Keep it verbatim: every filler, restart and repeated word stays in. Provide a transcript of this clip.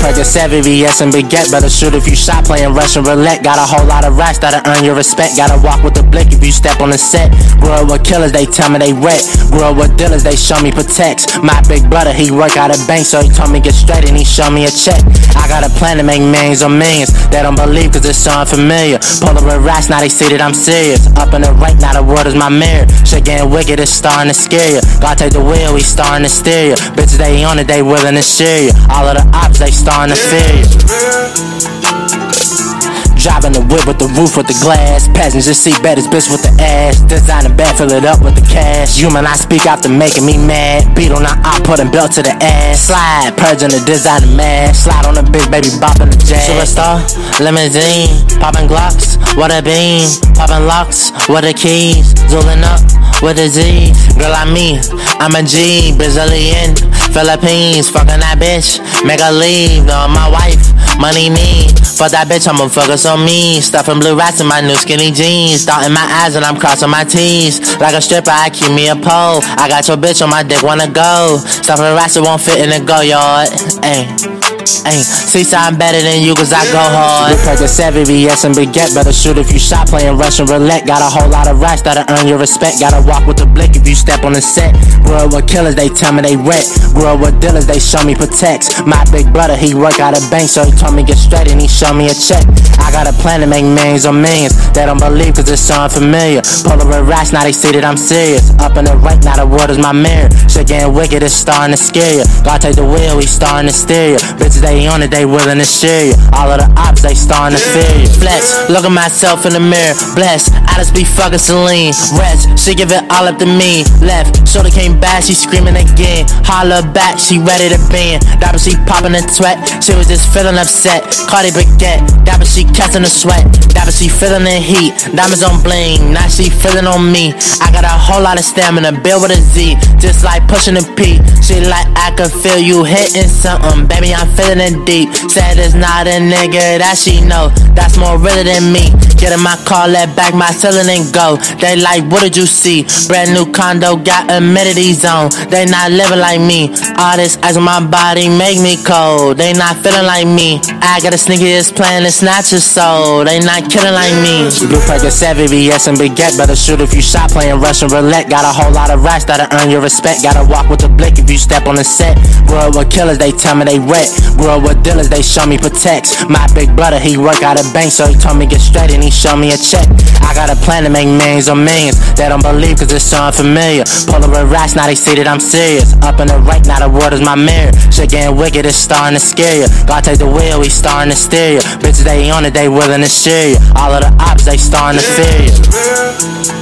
Percocet, V V S, and Baguette. Better shoot if you shot playing Russian roulette. Got a whole lot of racks that'll earn your respect. Gotta walk with the blick if you step on the set. Grew up with killers, they tell me they wet. Grew up with dealers, they show me protects. My big brother, he work out a bank, so he told me get straight and he show me a check. I got a plan to make millions on millions. They don't believe cause it's so unfamiliar. Pull up with racks, now they see that I'm serious. Up in the rank, now the world is my mirror. Shit getting wicked, it's starting to scare you. God take the wheel, we starting to steer you. Bitches, they on it, they willing to share you. All of the ops, they starting to fear you. Driving the whip with the roof with the glass. Passenger seat bed is bitch with the ass. Design the bed, fill it up with the cash. Human, I speak after making me mad. Beat on the op, put a belt to the ass. Slide, purging the designer mask. Slide on the big baby, bopping the jazz. Superstar, limousine, popping Glocks, what a beam. Popping locks, what the keys. Zooling up with a Z. Girl, I'm me, I'm a G. Brazilian, Philippines. Fucking that bitch, make her leave. No, my wife, money need. Fuck that bitch, I'ma focus on me. Stuffing blue rats in my new skinny jeans. Thought in my eyes and I'm crossing my T's. Like a stripper, I keep me a pole. I got your bitch on my dick, wanna go. Stuffing rats, it won't fit in the go yard. Ayy. Ayy, see, so I'm better than you cause I go hard. Percocet, V V S, and Baguette. Better shoot if you shot playing Russian roulette. Got a whole lot of racks that'll earn your respect. Gotta walk with the blick if you step on the set. Grew up with killers, they tell me they wet. Grew up with dealers, they show me protects. My big brother, he work out a bank, so he told me get straight and he show me a check. I got a plan to make millions on millions. They don't believe cause it's so unfamiliar. Pull up with racks, now they see that I'm serious. Up in the rank, now the world is my mirror. Shit getting wicked, it's starting to scare you. God take the wheel, we starting to steer you. Bitches, they on it, they willing to share you. All of the ops, they starting to fear you. Flex, look at myself in the mirror. Blessed, I just be fucking Celine. Rest, she give it all up to me. Left, shoulder came back, she screaming again. Holler back, she ready to bend. Dapper, she popping a sweat. She was just feeling upset. Cardi Baguette, Dapper, she catching the sweat. Dapper, she feeling the heat. Diamonds on bling, now she feeling on me. I got a whole lot of stamina, built with a Z. Just like pushing a P. She like, I can feel you hitting something. Baby, I'm feeling it deep. Said it's not a nigga that she know. That's more realer than me. Get in my car, let back my ceiling and go. They like, what did you see? Brand new condo, got amenity zone. They not living like me. All this ice on my body make me cold. They not feeling like me. I got a sneakiest plan to snatch your soul. They not killing like me. Blue Percocet, V V S, and Baguette. Better shoot if you shot playing Russian roulette. Got a whole lot of racks that'll earn your respect. Gotta walk with the blick if you step on the set. Grew up with killers, they tell me they wet. Grew up with dealers, they show me protects. My big brother, he work out a bank, so he told me get straight and he show me a check. I got a plan to make millions on millions. They don't believe cause it's so unfamiliar. Pull up with racks, now they see that I'm serious. Up in the rank, now the world is my mirror. Shit getting wicked, it's starting to scare you. God take the wheel, we starting to steer you. Bitches, they on it, they willing to share you. All of the ops, they starting to fear you.